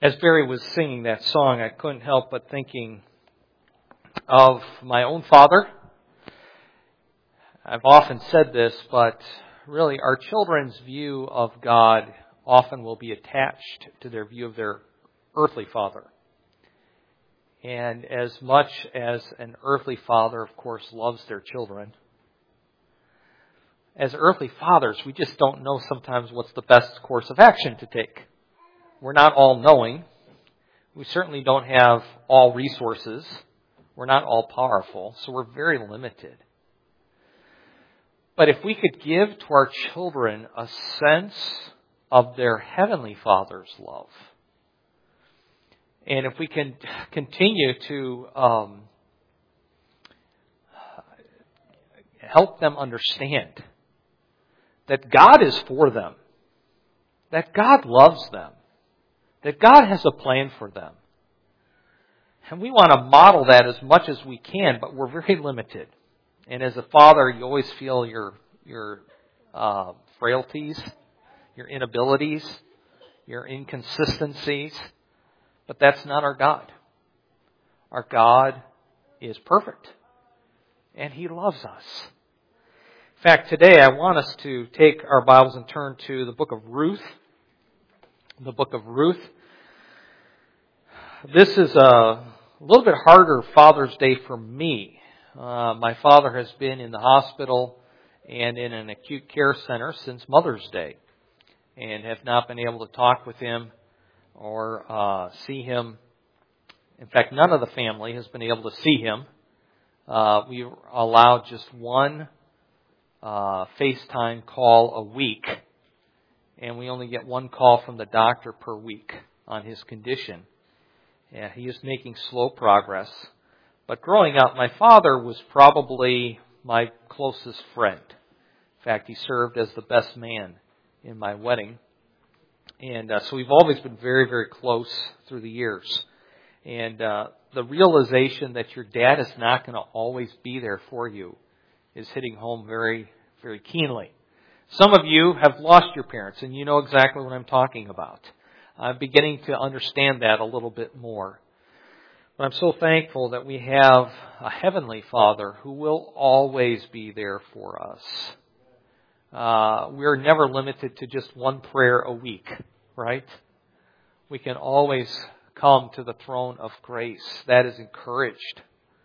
As Barry was singing that song, I couldn't help but thinking of my own father. I've often said this, but really our children's view of God often will be attached to their view of their earthly father. And as much as an earthly father, of course, loves their children, as earthly fathers, we just don't know sometimes what's the best course of action to take. We're not all knowing. We certainly don't have all resources. We're not all powerful, so we're very limited. But if we could give to our children a sense of their Heavenly Father's love, and if we can continue to help them understand that God is for them, that God loves them, that God has a plan for them. And we want to model that as much as we can, but we're very limited. And as a father, you always feel your frailties, your inabilities, your inconsistencies. But that's not our God. Our God is perfect, and He loves us. In fact, today I want us to take our Bibles and turn to the book of Ruth. The book of Ruth. This is a little bit harder Father's Day for me. My father has been in the hospital and in an acute care center since Mother's Day, and have not been able to talk with him or see him. In fact, none of the family has been able to see him. We allowed just one FaceTime call a week, and we only get one call from the doctor per week on his condition. Yeah, he is making slow progress. But growing up, my father was probably my closest friend. In fact, he served as the best man in my wedding. And so we've always been very, very close through the years. And the realization that your dad is not going to always be there for you is hitting home very, very keenly. Some of you have lost your parents, and you know exactly what I'm talking about. I'm beginning to understand that a little bit more. But I'm so thankful that we have a Heavenly Father who will always be there for us. We're never limited to just one prayer a week, right? We can always come to the throne of grace. That is encouraged.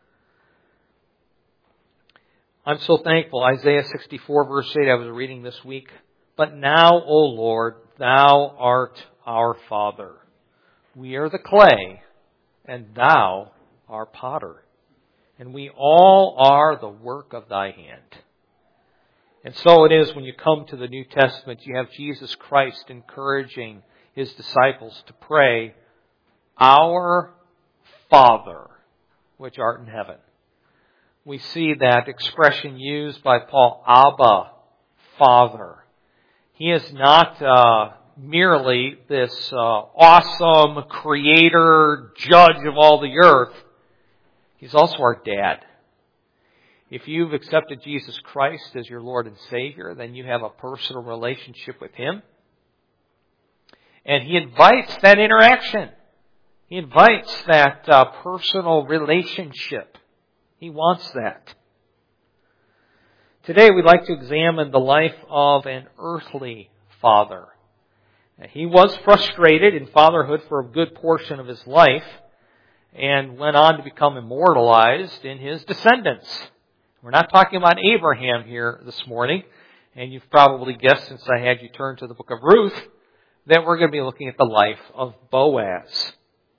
I'm so thankful. Isaiah 64 verse 8 I was reading this week. But now, O Lord, Thou art our Father. We are the clay, and Thou art potter. And we all are the work of Thy hand. And so it is when you come to the New Testament, you have Jesus Christ encouraging His disciples to pray, Our Father, which art in heaven. We see that expression used by Paul, Abba, Father. He is not merely this awesome creator, judge of all the earth. He's also our dad. If you've accepted Jesus Christ as your Lord and Savior, then you have a personal relationship with Him. And He invites that interaction. He invites that personal relationship. He wants that. Today we'd like to examine the life of an earthly father. He was frustrated in fatherhood for a good portion of his life and went on to become immortalized in his descendants. We're not talking about Abraham here this morning, and you've probably guessed since I had you turn to the book of Ruth that we're going to be looking at the life of Boaz.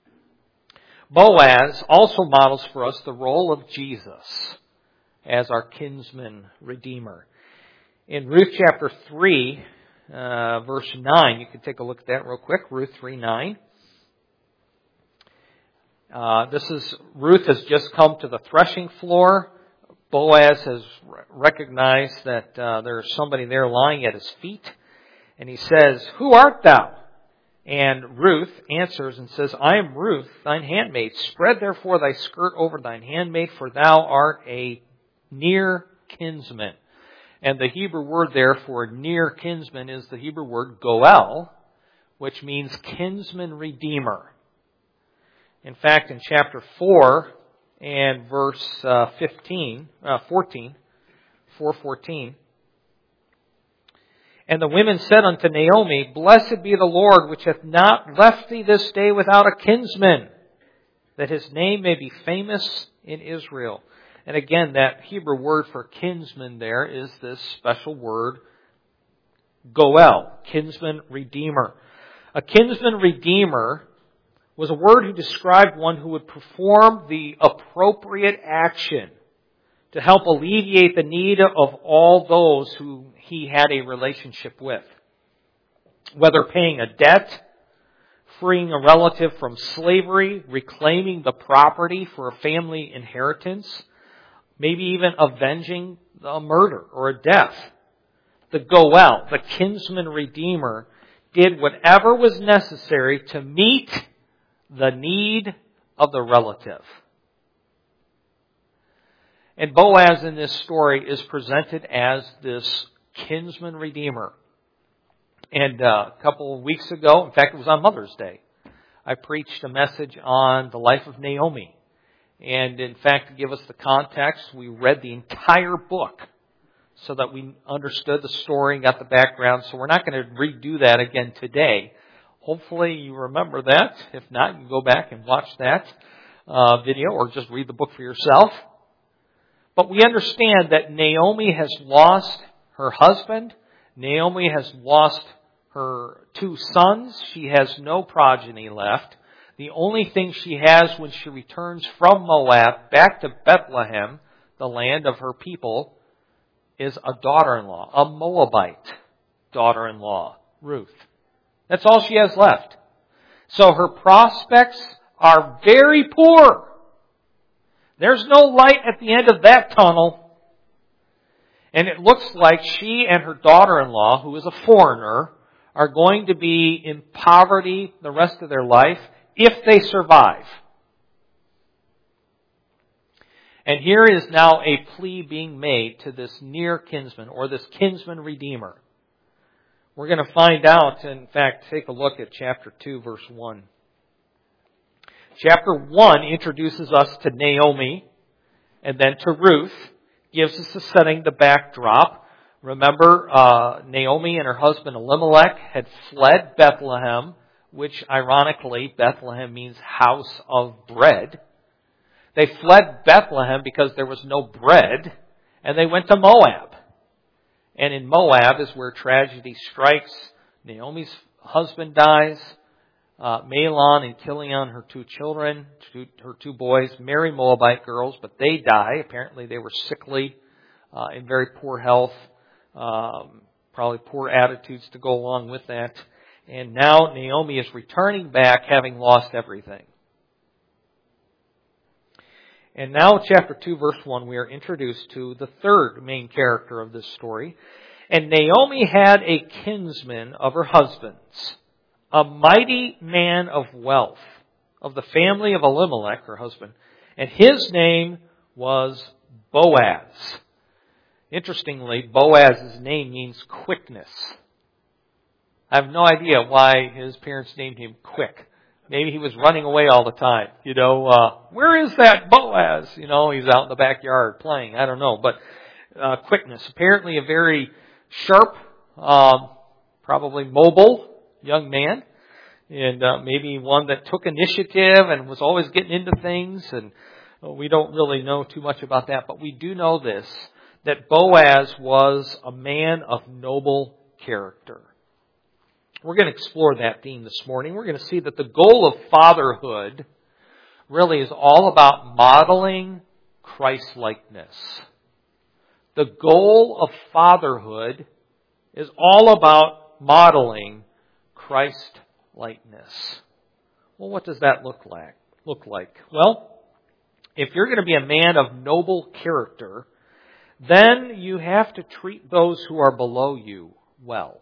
Boaz also models for us the role of Jesus as our kinsman redeemer. In Ruth chapter 3, verse 9, you can take a look at that real quick, Ruth 3:9. Ruth has just come to the threshing floor. Boaz has recognized that there's somebody there lying at his feet. And he says, Who art thou? And Ruth answers and says, I am Ruth, thine handmaid. Spread therefore thy skirt over thine handmaid, for thou art a near kinsman. And the Hebrew word there for near kinsman is the Hebrew word goel, which means kinsman redeemer. In fact, in chapter 4 and verse 14, "And the women said unto Naomi, Blessed be the Lord, which hath not left thee this day without a kinsman, that his name may be famous in Israel." And again, that Hebrew word for kinsman there is this special word, goel, kinsman redeemer. A kinsman redeemer was a word who described one who would perform the appropriate action to help alleviate the need of all those who he had a relationship with. Whether paying a debt, freeing a relative from slavery, reclaiming the property for a family inheritance, maybe even avenging a murder or a death. The goel, the kinsman redeemer, did whatever was necessary to meet the need of the relative. And Boaz in this story is presented as this kinsman redeemer. And a couple of weeks ago, in fact it was on Mother's Day, I preached a message on the life of Naomi. And in fact, to give us the context, we read the entire book so that we understood the story and got the background. So we're not going to redo that again today. Hopefully you remember that. If not, you can go back and watch that video or just read the book for yourself. But we understand that Naomi has lost her husband. Naomi has lost her 2 sons. She has no progeny left. The only thing she has when she returns from Moab back to Bethlehem, the land of her people, is a daughter-in-law, a Moabite daughter-in-law, Ruth. That's all she has left. So her prospects are very poor. There's no light at the end of that tunnel. And it looks like she and her daughter-in-law, who is a foreigner, are going to be in poverty the rest of their life if they survive. And here is now a plea being made to this near kinsman, or this kinsman redeemer. We're going to find out, in fact, take a look at chapter 2, verse 1. Chapter 1 introduces us to Naomi, and then to Ruth, gives us the setting, the backdrop. Remember, Naomi and her husband Elimelech had fled Bethlehem, which ironically, Bethlehem means house of bread. They fled Bethlehem because there was no bread, and they went to Moab. And in Moab is where tragedy strikes. Naomi's husband dies. Mahlon and Chilion, her 2 children, her 2 boys, marry Moabite girls, but they die. Apparently they were sickly, in very poor health, probably poor attitudes to go along with that. And now Naomi is returning back, having lost everything. And now, chapter 2, verse 1, we are introduced to the third main character of this story. "And Naomi had a kinsman of her husband's, a mighty man of wealth, of the family of Elimelech," her husband, "and his name was Boaz." Interestingly, Boaz's name means quickness. I have no idea why his parents named him Quick. Maybe he was running away all the time. Where is that Boaz? He's out in the backyard playing. I don't know. But quickness. Apparently a very sharp, probably mobile young man. And maybe one that took initiative and was always getting into things. And we don't really know too much about that. But we do know this, that Boaz was a man of noble character. We're going to explore that theme this morning. We're going to see that the goal of fatherhood really is all about modeling Christ-likeness. The goal of fatherhood is all about modeling Christ-likeness. Well, what does that look like? Well, if you're going to be a man of noble character, then you have to treat those who are below you well.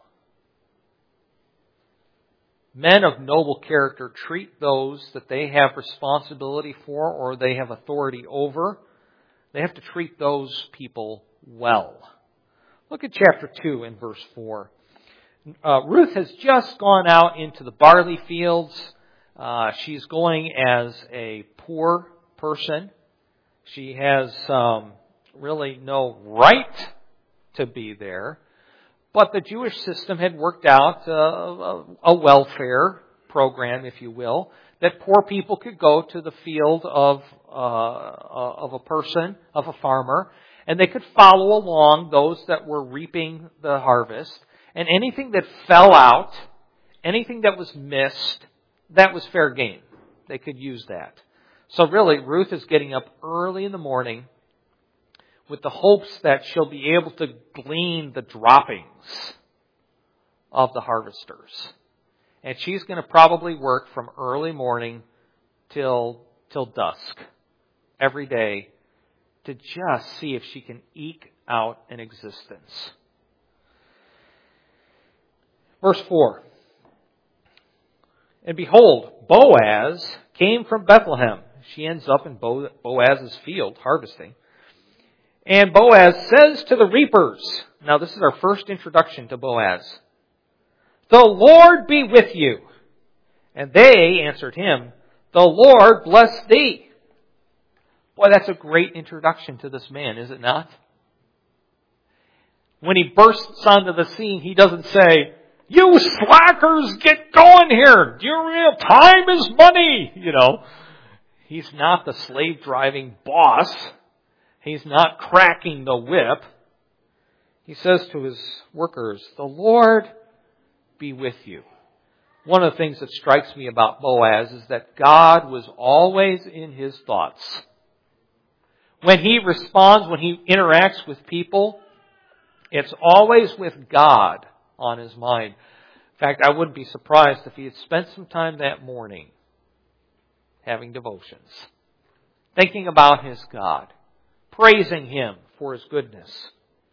Men of noble character treat those that they have responsibility for or they have authority over. They have to treat those people well. Look at chapter 2 and verse 4. Ruth has just gone out into the barley fields. She's going as a poor person. She has really no right to be there. But the Jewish system had worked out a welfare program, if you will, that poor people could go to the field of a person, of a farmer, and they could follow along those that were reaping the harvest. And anything that fell out, anything that was missed, that was fair game. They could use that. So really, Ruth is getting up early in the morning with the hopes that she'll be able to glean the droppings of the harvesters. And she's going to probably work from early morning till dusk every day to just see if she can eke out an existence. Verse 4. And behold, Boaz came from Bethlehem. She ends up in Boaz's field harvesting. And Boaz says to the reapers, now this is our first introduction to Boaz, "The Lord be with you." And they answered him, "The Lord bless thee." Boy, that's a great introduction to this man, is it not? When he bursts onto the scene, he doesn't say, "You slackers, get going here. Time is money." He's not the slave-driving boss. He's not cracking the whip. He says to his workers, "The Lord be with you." One of the things that strikes me about Boaz is that God was always in his thoughts. When he responds, when he interacts with people, it's always with God on his mind. In fact, I wouldn't be surprised if he had spent some time that morning having devotions, thinking about his God, praising him for his goodness.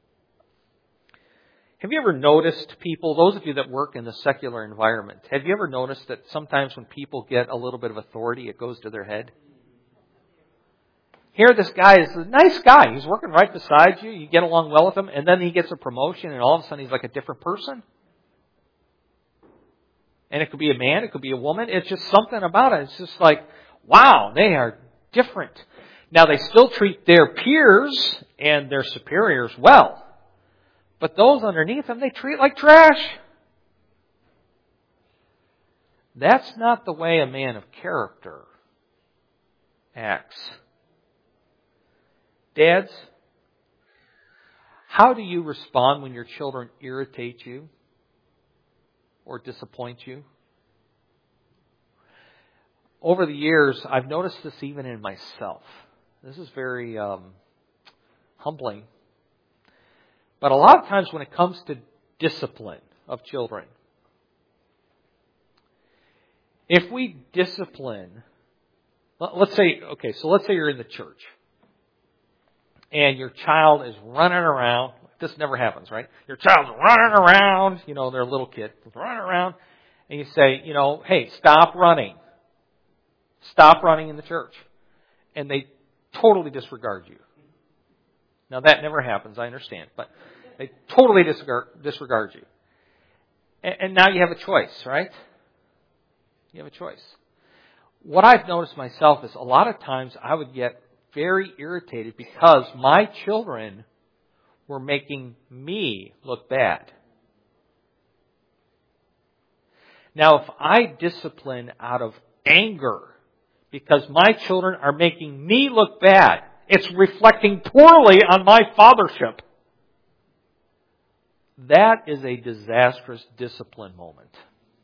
Have you ever noticed people, those of you that work in the secular environment, have you ever noticed that sometimes when people get a little bit of authority, it goes to their head? Here this guy is a nice guy. He's working right beside you. You get along well with him, and then he gets a promotion, and all of a sudden he's like a different person. And it could be a man, it could be a woman. It's just something about it. It's just like, wow, they are different. Now, they still treat their peers and their superiors well. But those underneath them, they treat like trash. That's not the way a man of character acts. Dads, how do you respond when your children irritate you or disappoint you? Over the years, I've noticed this even in myself. This is very humbling. But a lot of times when it comes to discipline of children, if we discipline, let's say you're in the church and your child is running around. This never happens, right? Your child's running around, they're a little kid, running around, and you say, hey, stop running. Stop running in the church. And they totally disregard you. Now that never happens, I understand, but they totally disregard you. And now you have a choice, right? You have a choice. What I've noticed myself is a lot of times I would get very irritated because my children were making me look bad. Now, if I discipline out of anger because my children are making me look bad, it's reflecting poorly on my fathership. That is a disastrous discipline moment.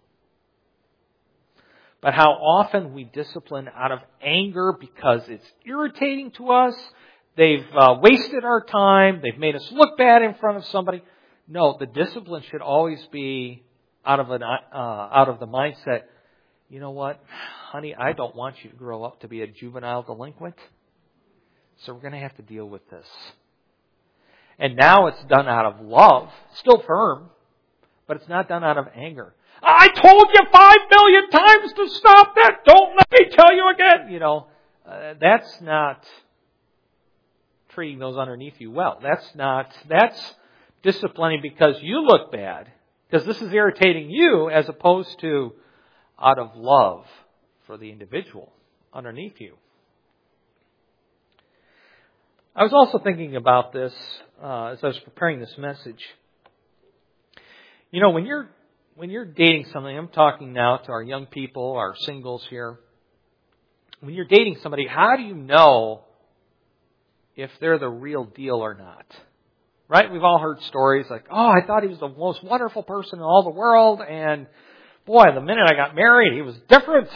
But how often we discipline out of anger because it's irritating to us, they've wasted our time, they've made us look bad in front of somebody. No, the discipline should always be out of the mindset, you know what, honey, I don't want you to grow up to be a juvenile delinquent, so we're going to have to deal with this. And now it's done out of love, still firm, but it's not done out of anger. I told you 5 million times to stop that. Don't let me tell you again. That's not treating those underneath you well. That's disciplining because you look bad Because this is irritating you as opposed to out of love for the individual underneath you. I was also thinking about this as I was preparing this message. You know, when you're dating somebody, I'm talking now to our young people, our singles here. When you're dating somebody, how do you know if they're the real deal or not? Right? We've all heard stories like, oh, I thought he was the most wonderful person in all the world, and boy, the minute I got married, he was different.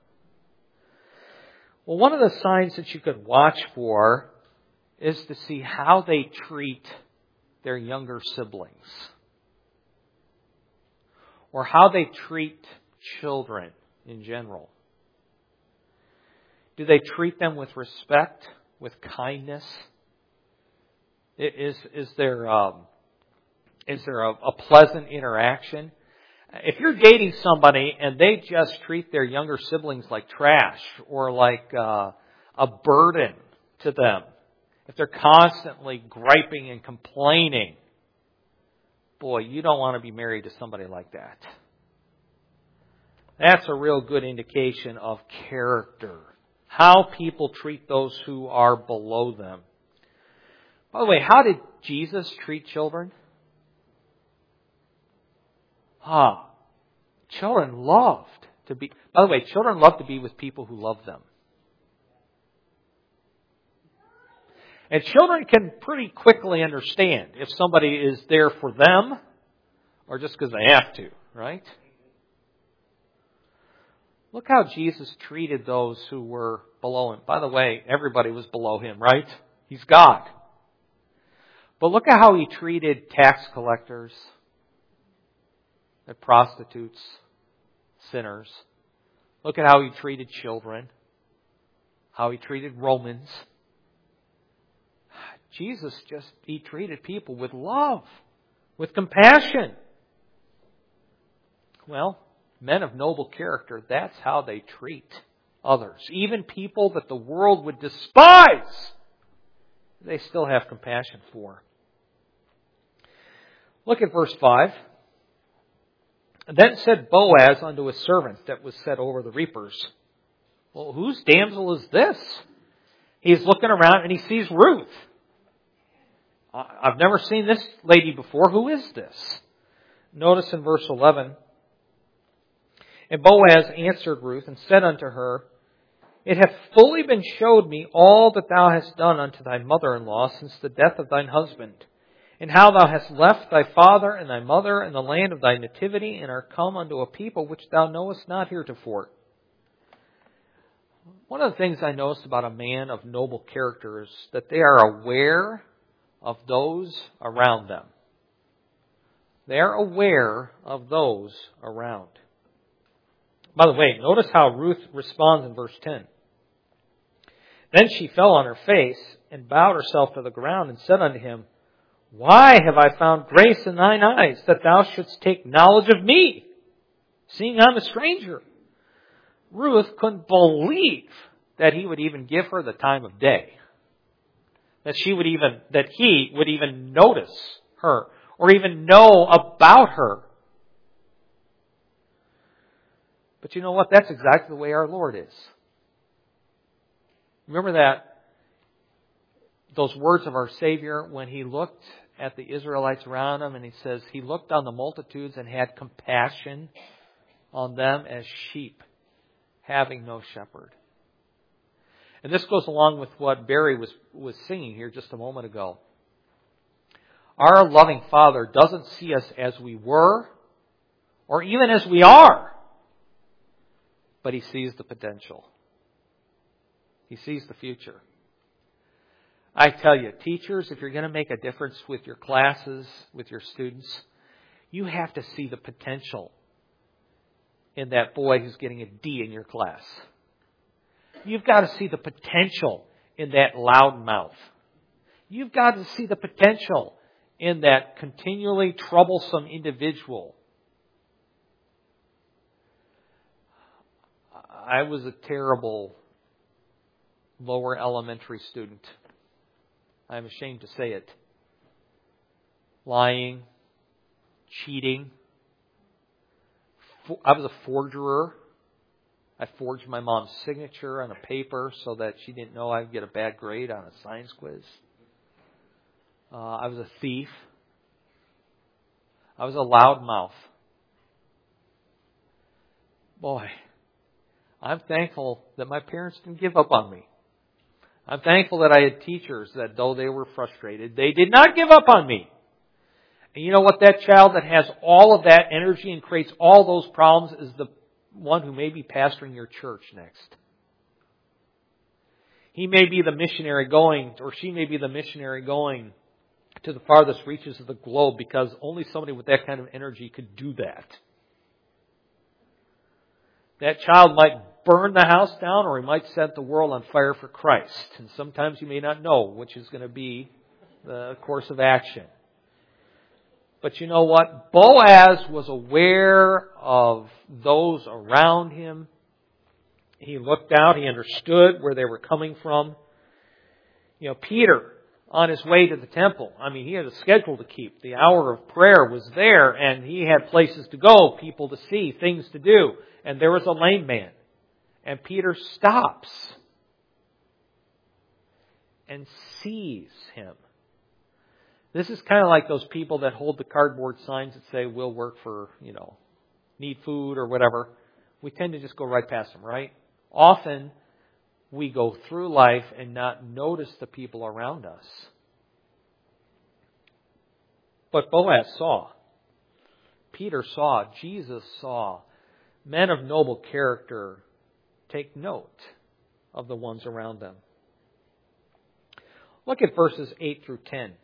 Well, one of the signs that you could watch for is to see how they treat their younger siblings, or how they treat children in general. Do they treat them with respect, with kindness? Is there a pleasant interaction? If you're dating somebody and they just treat their younger siblings like trash or like a burden to them, if they're constantly griping and complaining, boy, you don't want to be married to somebody like that. That's a real good indication of character. How people treat those who are below them. By the way, how did Jesus treat children? Children loved to be... By the way, children love to be with people who love them. And children can pretty quickly understand if somebody is there for them or just because they have to, right? Look how Jesus treated those who were below him. By the way, everybody was below him, right? He's God. But look at how he treated tax collectors, and prostitutes, sinners. Look at how he treated children, how he treated Romans. Jesus he treated people with love, with compassion. Well, men of noble character, that's how they treat others. Even people that the world would despise, they still have compassion for. Look at verse 5. Then said Boaz unto his servant that was set over the reapers, well, whose damsel is this? He's looking around and he sees Ruth. I've never seen this lady before. Who is this? Notice in verse 11. And Boaz answered Ruth and said unto her, It hath fully been showed me all that thou hast done unto thy mother-in-law since the death of thine husband, and how thou hast left thy father and thy mother and the land of thy nativity, and art come unto a people which thou knowest not heretofore. One of the things I noticed about a man of noble character is that they are aware of those around them. They are aware of those around. By the way, notice how Ruth responds in verse 10. Then she fell on her face and bowed herself to the ground and said unto him, Why have I found grace in thine eyes, that thou shouldst take knowledge of me, seeing I'm a stranger? Ruth couldn't believe that he would even give her the time of day. That he would even notice her or even know about her. But you know what? That's exactly the way our Lord is. Remember those words of our Savior when he looked at the Israelites around him and he says, He looked on the multitudes and had compassion on them as sheep having no shepherd. And this goes along with what Barry was singing here just a moment ago. Our loving Father doesn't see us as we were or even as we are, but He sees the potential. He sees the future. I tell you, teachers, if you're going to make a difference with your classes, with your students, you have to see the potential in that boy who's getting a D in your class. You've got to see the potential in that loudmouth. You've got to see the potential in that continually troublesome individual. I was a terrible lower elementary student. I'm ashamed to say it. Lying, cheating, I was a forgerer. I forged my mom's signature on a paper so that she didn't know I'd get a bad grade on a science quiz. I was a thief. I was a loudmouth. Boy, I'm thankful that my parents didn't give up on me. I'm thankful that I had teachers that, though they were frustrated, they did not give up on me. And you know what? That child that has all of that energy and creates all those problems is the one who may be pastoring your church next. He may be the missionary going, or she may be the missionary going to the farthest reaches of the globe, because only somebody with that kind of energy could do that. That child might burn the house down, or he might set the world on fire for Christ. And sometimes you may not know which is going to be the course of action. But you know what? Boaz was aware of those around him. He looked out. He understood where they were coming from. You know, Peter, on his way to the temple, he had a schedule to keep. The hour of prayer was there, and he had places to go, people to see, things to do. And there was a lame man. And Peter stops and sees him. This is kind of like those people that hold the cardboard signs that say, we'll work for, need food or whatever. We tend to just go right past them, right? Often, we go through life and not notice the people around us. But Boaz saw. Peter saw. Jesus saw. Men of noble character take note of the ones around them. Look at verses 8 through 10.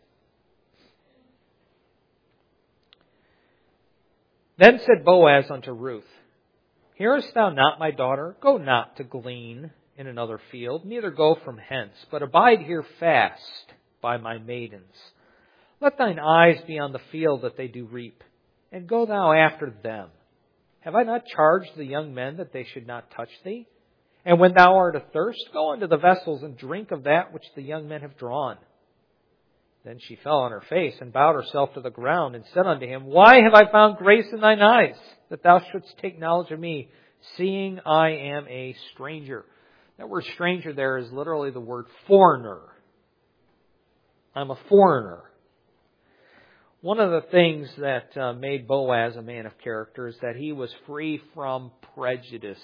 Then said Boaz unto Ruth, Hearest thou not, my daughter? Go not to glean in another field, neither go from hence, but abide here fast by my maidens. Let thine eyes be on the field that they do reap, and go thou after them. Have I not charged the young men that they should not touch thee? And when thou art athirst, go unto the vessels and drink of that which the young men have drawn. Then she fell on her face and bowed herself to the ground and said unto him, Why have I found grace in thine eyes, that thou shouldst take knowledge of me, seeing I am a stranger? That word stranger there is literally the word foreigner. I'm a foreigner. One of the things that made Boaz a man of character is that he was free from prejudices.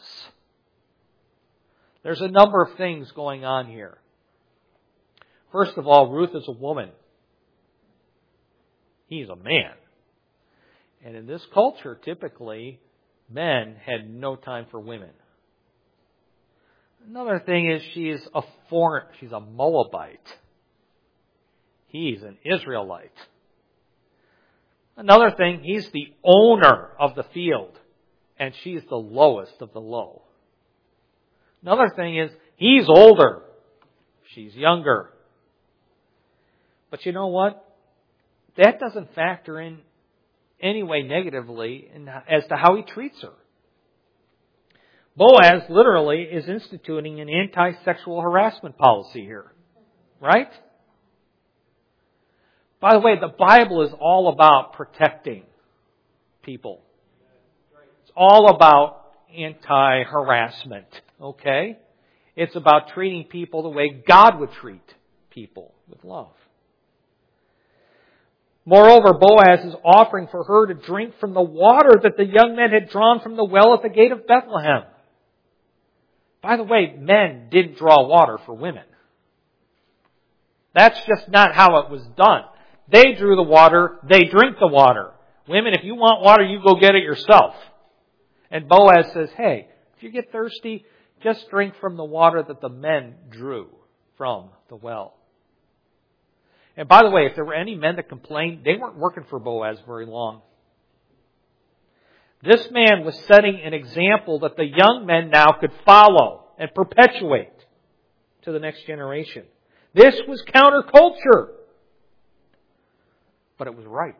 There's a number of things going on here. First of all, Ruth is a woman. He's a man. And in this culture, typically, men had no time for women. Another thing is she's a Moabite. He's an Israelite. Another thing, he's the owner of the field, and she's the lowest of the low. Another thing is, he's older. She's younger. But you know what? That doesn't factor in any way negatively as to how he treats her. Boaz literally is instituting an anti-sexual harassment policy here. Right? By the way, the Bible is all about protecting people. It's all about anti-harassment. Okay? It's about treating people the way God would treat people, with love. Moreover, Boaz is offering for her to drink from the water that the young men had drawn from the well at the gate of Bethlehem. By the way, men didn't draw water for women. That's just not how it was done. They drew the water, they drink the water. Women, if you want water, you go get it yourself. And Boaz says, hey, if you get thirsty, just drink from the water that the men drew from the well. And by the way, if there were any men that complained, they weren't working for Boaz very long. This man was setting an example that the young men now could follow and perpetuate to the next generation. This was counterculture. But it was right.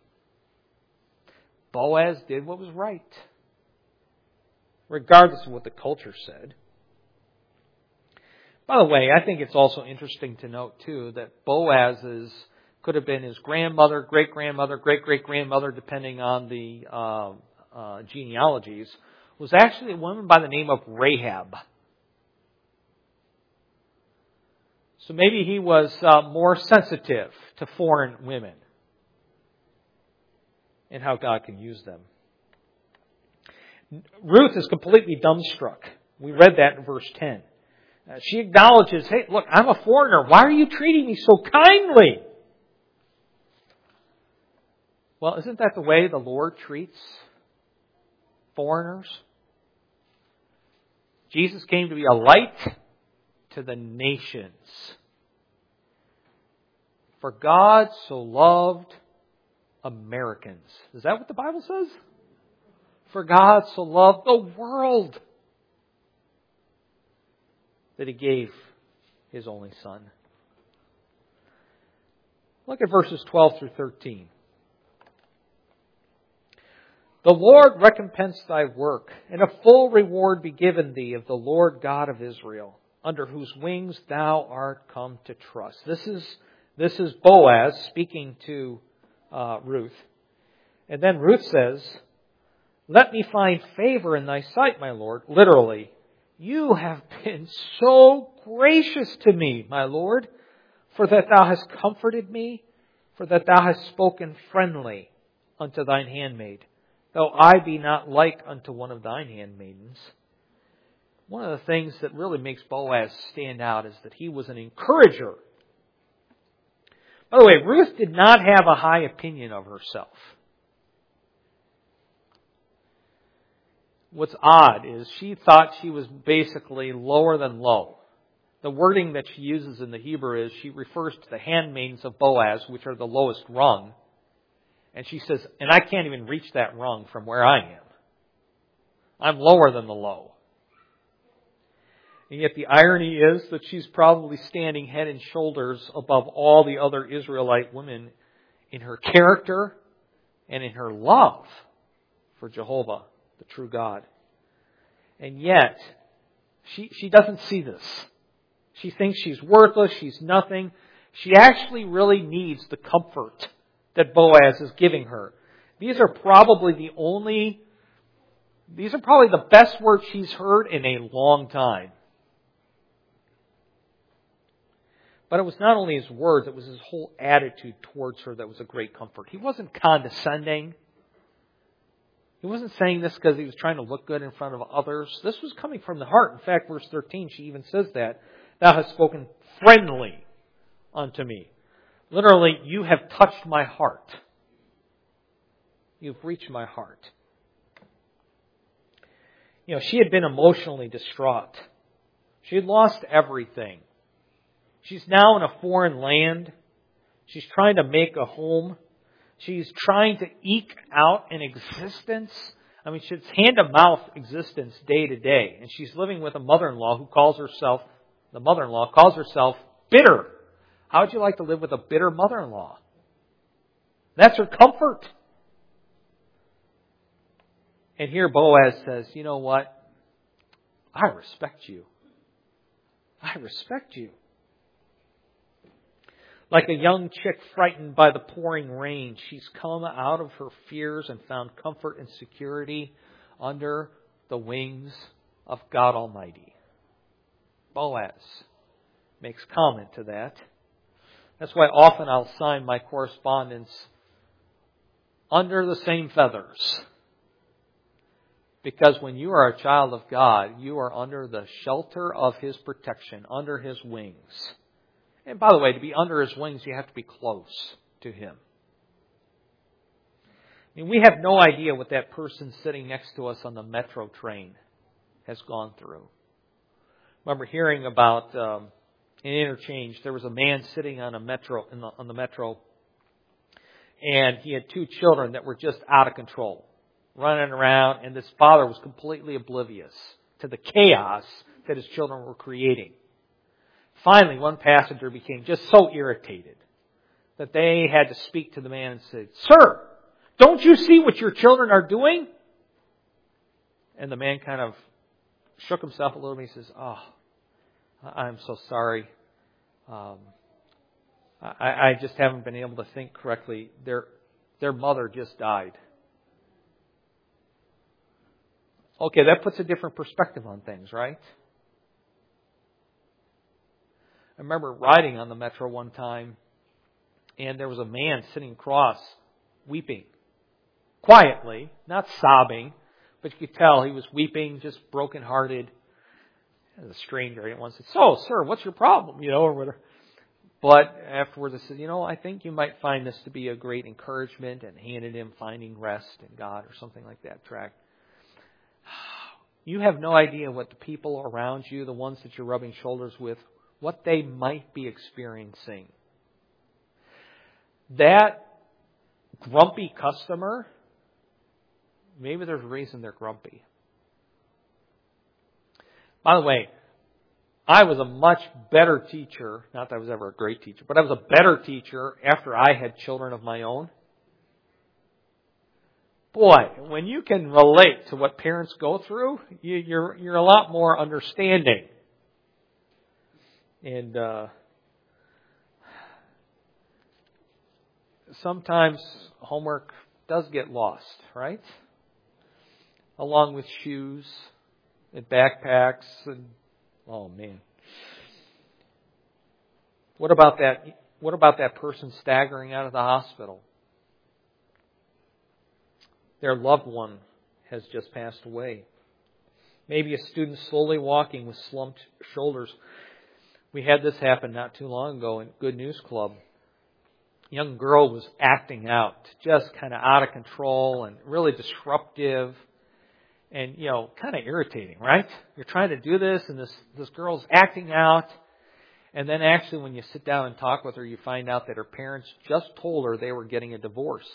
Boaz did what was right, regardless of what the culture said. By the way, I think it's also interesting to note, too, that Boaz could have been his grandmother, great-grandmother, great-great-grandmother, depending on the genealogies, was actually a woman by the name of Rahab. So maybe he was more sensitive to foreign women and how God can use them. Ruth is completely dumbstruck. We read that in verse 10. She acknowledges, hey, look, I'm a foreigner. Why are you treating me so kindly? Well, isn't that the way the Lord treats foreigners? Jesus came to be a light to the nations. For God so loved Americans. Is that what the Bible says? For God so loved the world that He gave His only Son. Look at verses 12 through 13. The Lord recompense thy work, and a full reward be given thee of the Lord God of Israel, under whose wings thou art come to trust. This is Boaz speaking to Ruth. And then Ruth says, let me find favor in thy sight, my Lord. Literally, you have been so gracious to me, my Lord, for that thou hast comforted me, for that thou hast spoken friendly unto thine handmaid, though I be not like unto one of thine handmaidens. One of the things that really makes Boaz stand out is that he was an encourager. By the way, Ruth did not have a high opinion of herself. What's odd is she thought she was basically lower than low. The wording that she uses in the Hebrew is she refers to the handmaidens of Boaz, which are the lowest rung. And she says, and I can't even reach that rung from where I am. I'm lower than the low. And yet the irony is that she's probably standing head and shoulders above all the other Israelite women in her character and in her love for Jehovah, the true God. And yet, she doesn't see this. She thinks she's worthless, she's nothing. She actually really needs the comfort that Boaz is giving her. These are probably the best words she's heard in a long time. But it was not only his words, it was his whole attitude towards her that was a great comfort. He wasn't condescending. He wasn't saying this because he was trying to look good in front of others. This was coming from the heart. In fact, verse 13, she even says that, thou hast spoken friendly unto me. Literally, you have touched my heart. You've reached my heart. She had been emotionally distraught. She had lost everything. She's now in a foreign land. She's trying to make a home. She's trying to eke out an existence. I mean, it's hand-to-mouth existence day to day. And she's living with a mother-in-law who calls herself bitter. How would you like to live with a bitter mother-in-law? That's her comfort. And here Boaz says, you know what? I respect you. I respect you. Like a young chick frightened by the pouring rain, she's come out of her fears and found comfort and security under the wings of God Almighty. Boaz makes comment to that. That's why often I'll sign my correspondence under the same feathers. Because when you are a child of God, you are under the shelter of His protection, under His wings. And by the way, to be under His wings, you have to be close to Him. I mean, we have no idea what that person sitting next to us on the metro train has gone through. I remember hearing about an interchange. There was a man sitting on the metro, and he had two children that were just out of control, running around, and this father was completely oblivious to the chaos that his children were creating. Finally, one passenger became just so irritated that they had to speak to the man and say, "Sir, don't you see what your children are doing?" And the man kind of shook himself a little bit. He says, "Oh, I'm so sorry. I just haven't been able to think correctly. Their mother just died." Okay, that puts a different perspective on things, right? I remember riding on the metro one time, and there was a man sitting across, weeping. Quietly, not sobbing, but you could tell he was weeping, just brokenhearted. As a stranger, I didn't want to say, "So, sir, what's your problem?" Or whatever. But afterwards I said, I think you might find this to be a great encouragement, and handed him Finding Rest in God or something like that tract. You have no idea what the people around you, the ones that you're rubbing shoulders with, what they might be experiencing. That grumpy customer, maybe there's a reason they're grumpy. By the way, I was a much better teacher, not that I was ever a great teacher, but I was a better teacher after I had children of my own. Boy, when you can relate to what parents go through, you're a lot more understanding. And sometimes homework does get lost, right? Along with shoes and backpacks and, oh man. What about that person staggering out of the hospital? Their loved one has just passed away. Maybe a student slowly walking with slumped shoulders. We had this happen not too long ago in Good News Club. A young girl was acting out, just kind of out of control and really disruptive and, kind of irritating, right? You're trying to do this and this girl's acting out. And then actually when you sit down and talk with her, you find out that her parents just told her they were getting a divorce.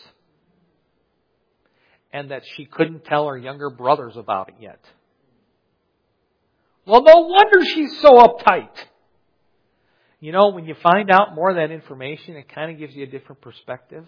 And that she couldn't tell her younger brothers about it yet. Well, no wonder she's so uptight. When you find out more of that information, it kind of gives you a different perspective.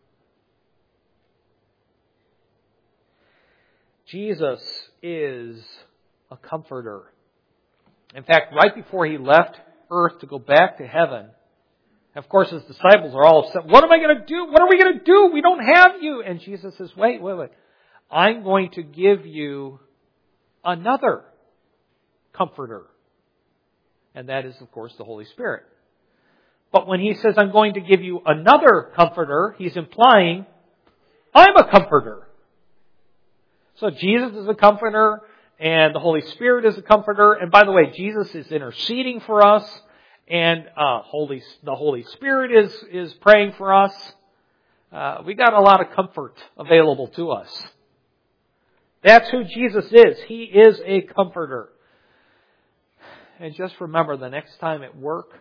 Jesus is a comforter. In fact, right before He left earth to go back to heaven, of course His disciples are all upset. What am I going to do? What are we going to do? We don't have you. And Jesus says, wait. I'm going to give you another comforter. And that is, of course, the Holy Spirit. But when He says, I'm going to give you another comforter, He's implying, I'm a comforter. So Jesus is a comforter, and the Holy Spirit is a comforter. And by the way, Jesus is interceding for us, and the Holy Spirit is praying for us. We got a lot of comfort available to us. That's who Jesus is. He is a comforter. And just remember, the next time at work,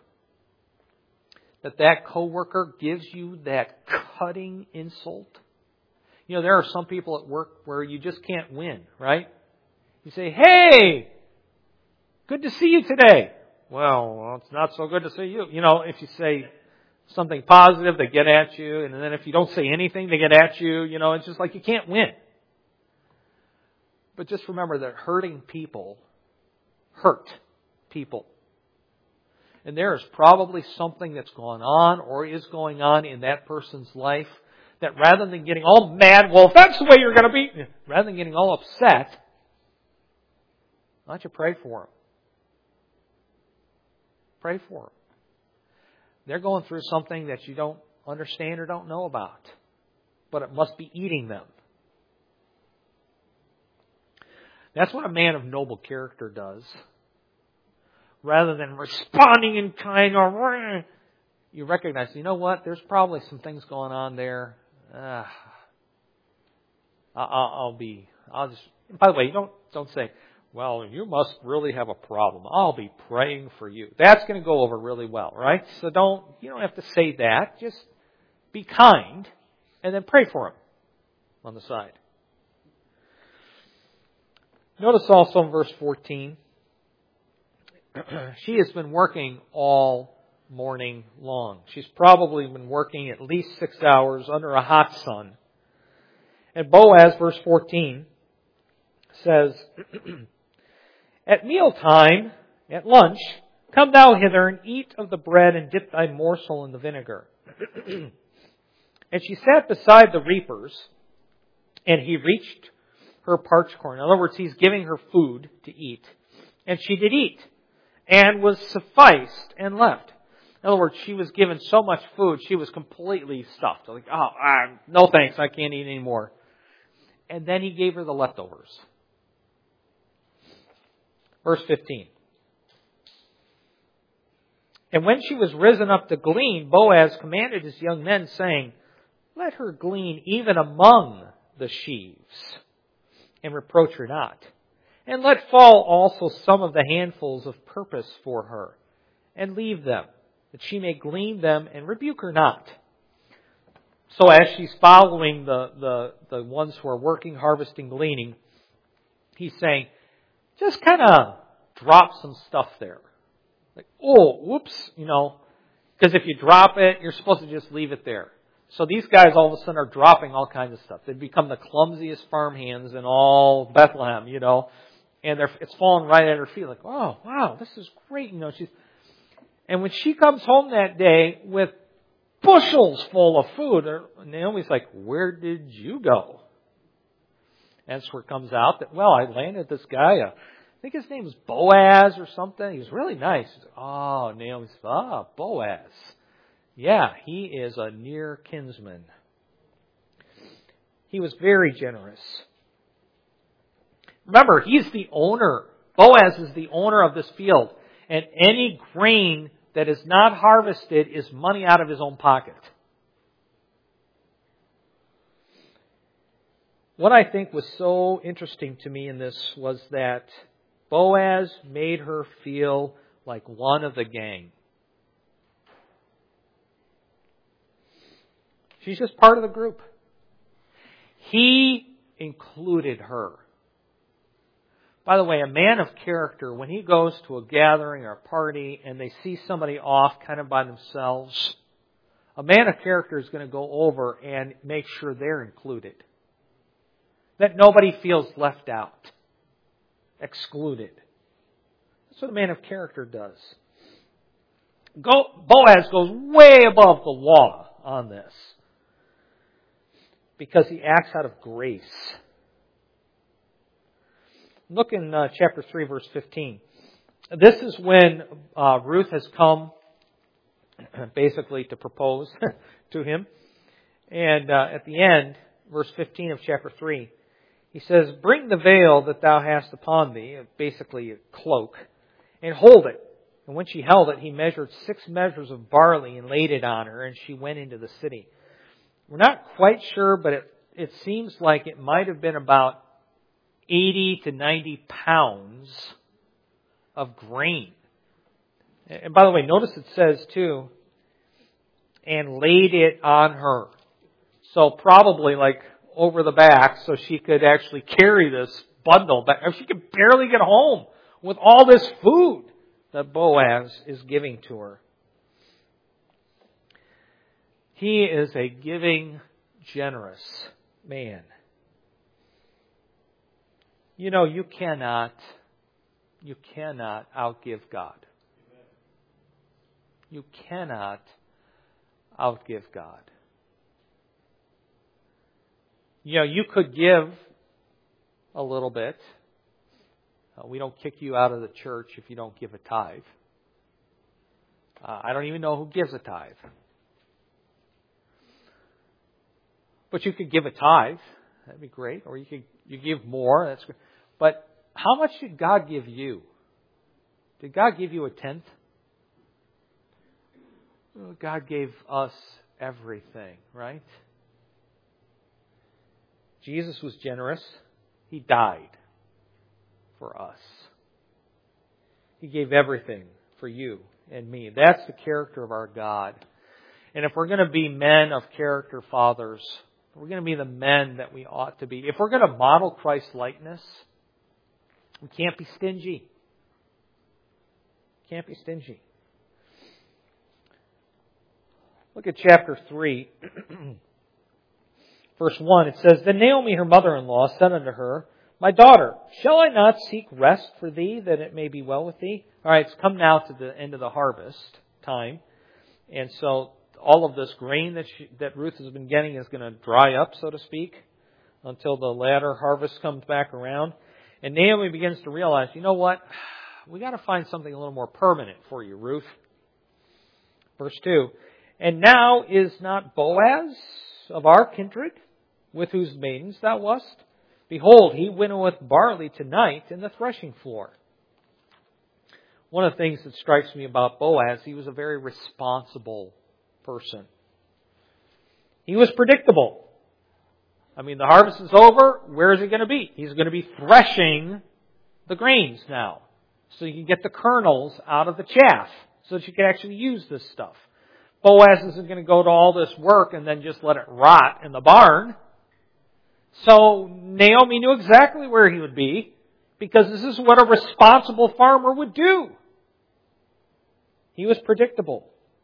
that coworker gives you that cutting insult. There are some people at work where you just can't win, right? You say, hey, good to see you today. Well, it's not so good to see you. If you say something positive, they get at you. And then if you don't say anything, they get at you. It's just like you can't win. But just remember that hurting people hurt people. And there is probably something that's gone on or is going on in that person's life that rather than getting all mad, well, if that's the way you're going to be, rather than getting all upset, why don't you pray for them? Pray for them. They're going through something that you don't understand or don't know about, but it must be eating them. That's what a man of noble character does. Rather than responding in kind or you recognize, there's probably some things going on there. By the way, don't say, well, you must really have a problem. I'll be praying for you. That's going to go over really well, right? So you don't have to say that. Just be kind and then pray for him on the side. Notice also in verse 14, she has been working all morning long. She's probably been working at least 6 hours under a hot sun. And Boaz, verse 14, says, at mealtime, at lunch, come thou hither and eat of the bread and dip thy morsel in the vinegar. And she sat beside the reapers, and he reached her parched corn. In other words, he's giving her food to eat. And she did eat, and was sufficed and left. In other words, she was given so much food, she was completely stuffed. Like, no thanks, I can't eat anymore. And then he gave her the leftovers. Verse 15. And when she was risen up to glean, Boaz commanded his young men, saying, let her glean even among the sheaves, and reproach her not. And let fall also some of the handfuls of purpose for her, and leave them, that she may glean them, and rebuke her not. So as she's following the ones who are working, harvesting, gleaning, he's saying, just kind of drop some stuff there. Like, whoops, because if you drop it, you're supposed to just leave it there. So these guys all of a sudden are dropping all kinds of stuff. They've become the clumsiest farmhands in all Bethlehem, and it's falling right at her feet. Like, oh, wow, this is great. And when she comes home that day with bushels full of food, Naomi's like, where did you go? And that's where it comes out that, I landed this guy, I think his name was Boaz or something. He was really nice. Naomi's, Boaz. Yeah, he is a near kinsman. He was very generous. Remember, he's the owner. Boaz is the owner of this field. And any grain that is not harvested is money out of his own pocket. What I think was so interesting to me in this was that Boaz made her feel like one of the gang. She's just part of the group. He included her. By the way, a man of character, when he goes to a gathering or a party and they see somebody off kind of by themselves, a man of character is going to go over and make sure they're included. That nobody feels left out, excluded. That's what a man of character does. Boaz goes way above the law on this, because he acts out of grace. Look in chapter 3, verse 15. This is when Ruth has come basically to propose to him. And at the end, verse 15 of chapter 3, he says, bring the veil that thou hast upon thee, basically a cloak, and hold it. And when she held it, he measured 6 measures of barley and laid it on her, and she went into the city. We're not quite sure, but it seems like it might have been about 80 to 90 pounds of grain. And by the way, notice it says too, and laid it on her. So probably like over the back so she could actually carry this bundle back. She could barely get home with all this food that Boaz is giving to her. He is a giving, generous man. You cannot outgive God. You cannot outgive God. You could give a little bit. We don't kick you out of the church if you don't give a tithe. I don't even know who gives a tithe. But you could give a tithe. That'd be great. Or you give more. That's great. But how much did God give you? Did God give you a tenth? Well, God gave us everything, right? Jesus was generous. He died for us. He gave everything for you and me. That's the character of our God. And if we're going to be men of character, fathers, if we're going to be the men that we ought to be, if we're going to model Christ's likeness, we can't be stingy. Can't be stingy. Look at chapter 3, verse 1. It says, Then Naomi, her mother-in-law, said unto her, My daughter, shall I not seek rest for thee, that it may be well with thee? All right, it's come now to the end of the harvest time. And so all of this grain that Ruth has been getting is going to dry up, so to speak. until the latter harvest comes back around. And Naomi begins to realize, you know what? We got to find something a little more permanent for you, Ruth. Verse 2. And now is not Boaz of our kindred, with whose maidens thou wast? Behold, he winnoweth barley tonight in the threshing floor. One of the things that strikes me about Boaz, he was a very responsible person. He was predictable. I mean, the harvest is over. Where is he going to be? He's going to be threshing the grains now. So you can get the kernels out of the chaff so that you can actually use this stuff. Boaz isn't going to go to all this work and then just let it rot in the barn. So Naomi knew exactly where he would be because this is what a responsible farmer would do. He was predictable.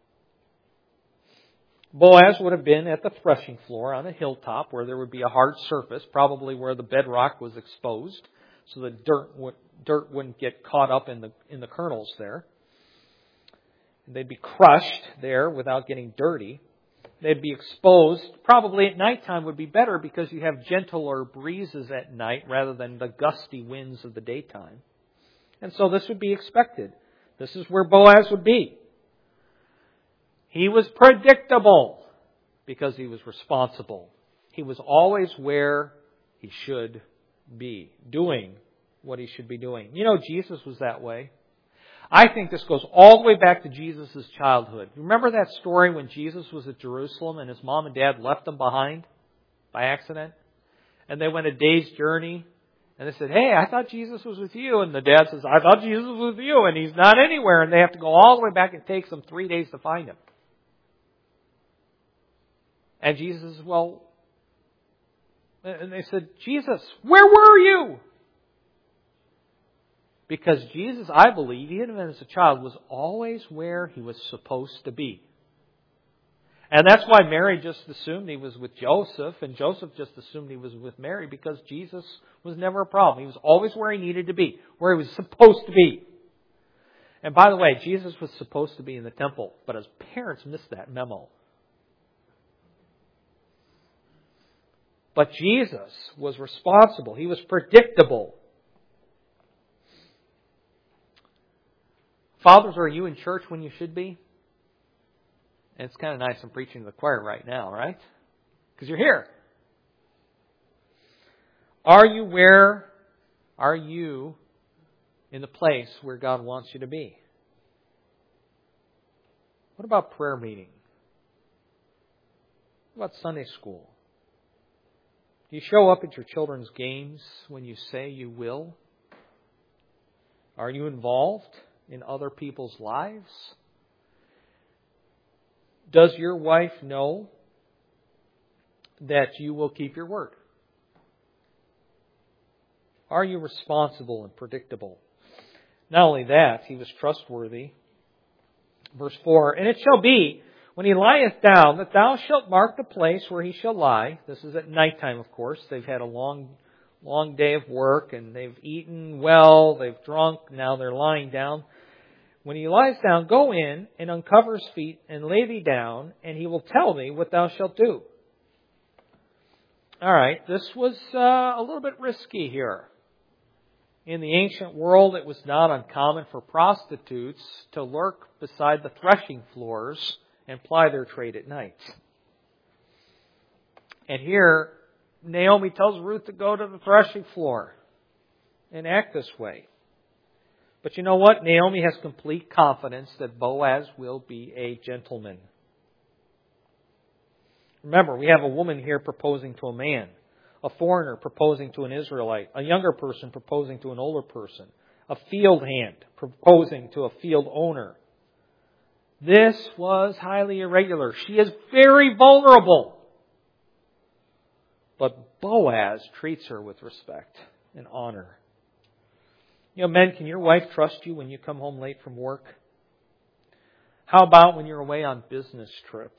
Boaz would have been at the threshing floor on a hilltop where there would be a hard surface, probably where the bedrock was exposed, so the dirt wouldn't get caught up in the kernels there. They'd be crushed there without getting dirty. They'd be exposed. Probably at nighttime would be better because you have gentler breezes at night rather than the gusty winds of the daytime. And so this would be expected. This is where Boaz would be. He was predictable because he was responsible. He was always where he should be, doing what he should be doing. You know, Jesus was that way. I think this goes all the way back to Jesus' childhood. Remember that story when Jesus was at Jerusalem and his mom and dad left him behind by accident? And they went a day's journey. And they said, hey, I thought Jesus was with you. And the dad says, I thought Jesus was with you. And he's not anywhere. And they have to go all the way back. It takes them 3 days to find him. And Jesus says, well, and they said, Jesus, where were you? Because Jesus, I believe, even as a child, was always where he was supposed to be. And that's why Mary just assumed he was with Joseph, and Joseph just assumed he was with Mary, because Jesus was never a problem. He was always where he needed to be, where he was supposed to be. And by the way, Jesus was supposed to be in the temple, but his parents missed that memo. But Jesus was responsible. He was predictable. Fathers, are you in church when you should be? And it's kind of nice I'm preaching to the choir right now, right? Because you're here. Are you in the place where God wants you to be? What about prayer meeting? What about Sunday school? Do you show up at your children's games when you say you will? Are you involved in other people's lives? Does your wife know that you will keep your word? Are you responsible and predictable? Not only that, he was trustworthy. Verse 4, and it shall be, when he lieth down, that thou shalt mark the place where he shall lie. This is at nighttime, of course. They've had a long day of work, and they've eaten well, they've drunk, now they're lying down. When he lies down, go in and uncover his feet and lay thee down, and he will tell thee what thou shalt do. All right, this was a little bit risky here. In the ancient world, it was not uncommon for prostitutes to lurk beside the threshing floors and ply their trade at night. And here, Naomi tells Ruth to go to the threshing floor and act this way. But you know what? Naomi has complete confidence that Boaz will be a gentleman. Remember, we have a woman here proposing to a man, a foreigner proposing to an Israelite, a younger person proposing to an older person, a field hand proposing to a field owner. This was highly irregular. She is very vulnerable. But Boaz treats her with respect and honor. You know, men, can your wife trust you when you come home late from work? How about when you're away on business trips?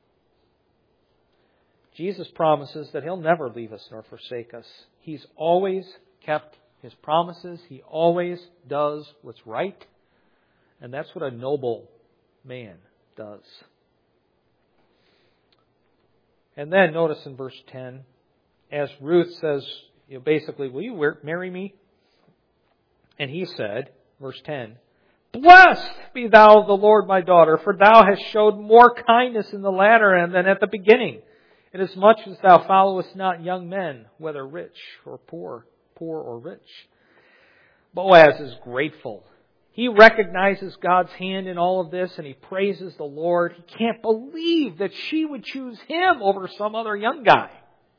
Jesus promises that He'll never leave us nor forsake us. He's always kept His promises. He always does what's right. And that's what a noble man does. And then notice in verse 10, as Ruth says, basically, will you marry me? And he said, verse 10, Blessed be thou of the Lord, my daughter, for thou hast showed more kindness in the latter end than at the beginning, inasmuch as thou followest not young men, whether rich or poor or rich. Boaz is grateful. He recognizes God's hand in all of this, and he praises the Lord. He can't believe that she would choose him over some other young guy.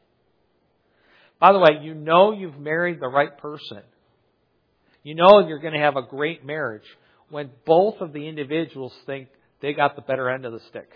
By the way, you've married the right person. You know you're going to have a great marriage when both of the individuals think they got the better end of the stick.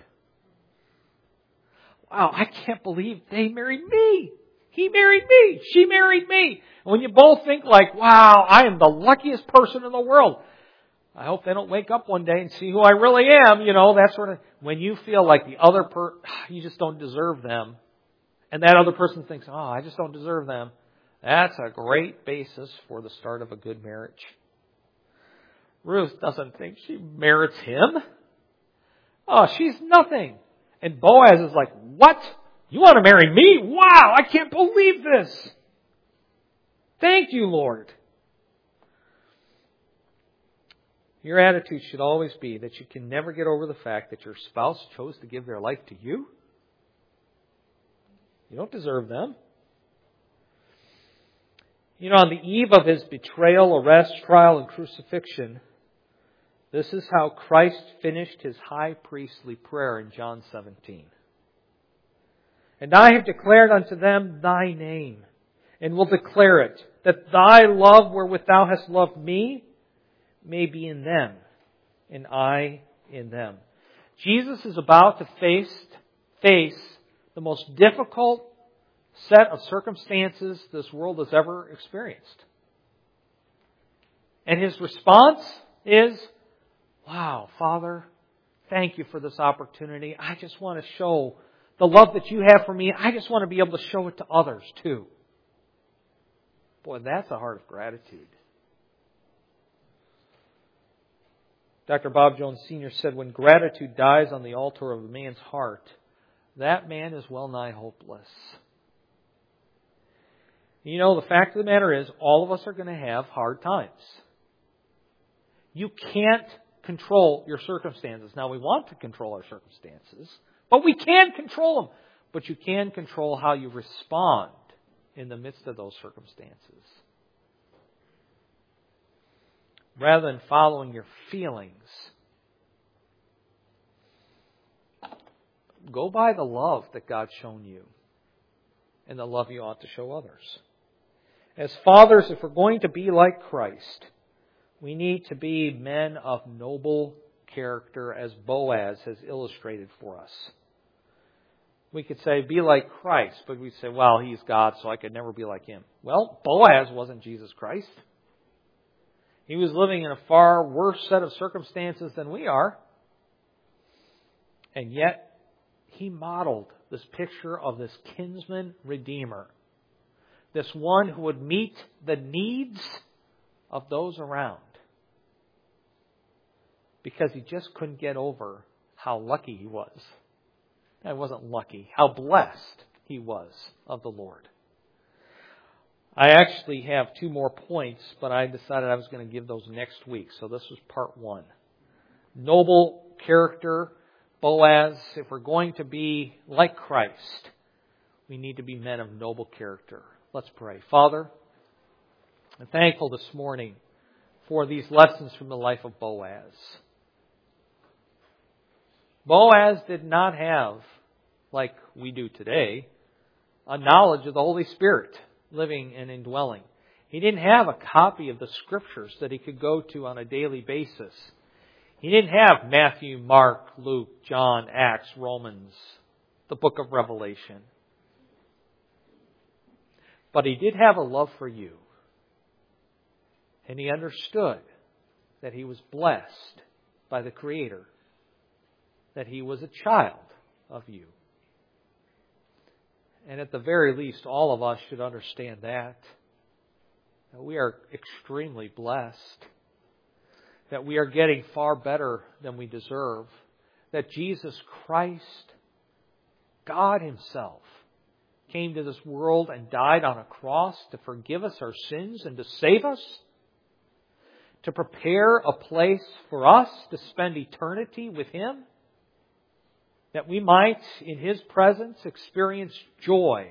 Wow, I can't believe they married me. He married me. She married me. And when you both think like, wow, I am the luckiest person in the world. I hope they don't wake up one day and see who I really am. That sort of, when you feel like the other you just don't deserve them. And that other person thinks, oh, I just don't deserve them. That's a great basis for the start of a good marriage. Ruth doesn't think she merits him. Oh, she's nothing. And Boaz is like, what? You want to marry me? Wow, I can't believe this. Thank you, Lord. Your attitude should always be that you can never get over the fact that your spouse chose to give their life to you. You don't deserve them. On the eve of his betrayal, arrest, trial, and crucifixion, this is how Christ finished his high priestly prayer in John 17. And I have declared unto them thy name, and will declare it, that thy love wherewith thou hast loved me may be in them, and I in them. Jesus is about to face the most difficult set of circumstances this world has ever experienced. And his response is, wow, Father, thank you for this opportunity. I just want to show the love that you have for me. I just want to be able to show it to others too. Boy, that's a heart of gratitude. Dr. Bob Jones Sr. said, when gratitude dies on the altar of a man's heart, that man is well nigh hopeless. The fact of the matter is, all of us are going to have hard times. You can't control your circumstances. Now, we want to control our circumstances, but we can't control them. But you can control how you respond in the midst of those circumstances. Rather than following your feelings, go by the love that God's shown you and the love you ought to show others. As fathers, if we're going to be like Christ, we need to be men of noble character, as Boaz has illustrated for us. We could say, be like Christ, but we'd say, well, he's God, so I could never be like him. Well, Boaz wasn't Jesus Christ. He was living in a far worse set of circumstances than we are. And yet, he modeled this picture of this kinsman redeemer. This one who would meet the needs of those around. Because he just couldn't get over how lucky he was. I wasn't lucky. How blessed he was of the Lord. I actually have 2 more points, but I decided I was going to give those next week. So this was part 1. Noble character, Boaz. If we're going to be like Christ, we need to be men of noble character. Let's pray. Father, I'm thankful this morning for these lessons from the life of Boaz. Boaz did not have, like we do today, a knowledge of the Holy Spirit living and indwelling. He didn't have a copy of the Scriptures that he could go to on a daily basis. He didn't have Matthew, Mark, Luke, John, Acts, Romans, the book of Revelation. But he did have a love for you. And he understood that he was blessed by the Creator. That he was a child of you. And at the very least, all of us should understand that we are extremely blessed. That we are getting far better than we deserve. That Jesus Christ, God Himself, came to this world and died on a cross to forgive us our sins and to save us, to prepare a place for us to spend eternity with Him, that we might, in His presence, experience joy,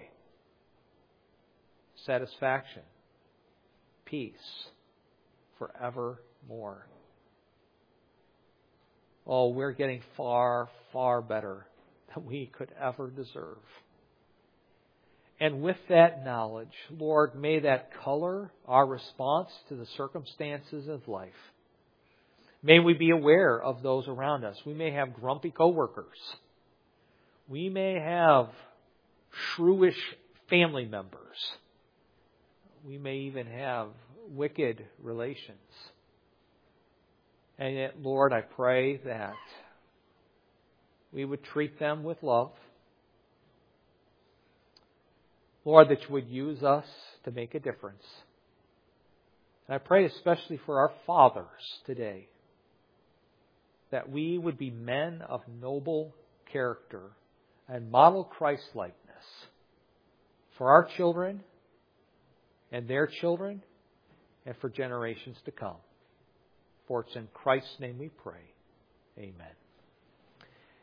satisfaction, peace forevermore. Oh, we're getting far, far better than we could ever deserve. And with that knowledge, Lord, may that color our response to the circumstances of life. May we be aware of those around us. We may have grumpy coworkers. We may have shrewish family members. We may even have wicked relations. And yet, Lord, I pray that we would treat them with love. Lord, that you would use us to make a difference. And I pray especially for our fathers today, that we would be men of noble character and model Christ-likeness for our children and their children and for generations to come. For it's in Christ's name we pray. Amen.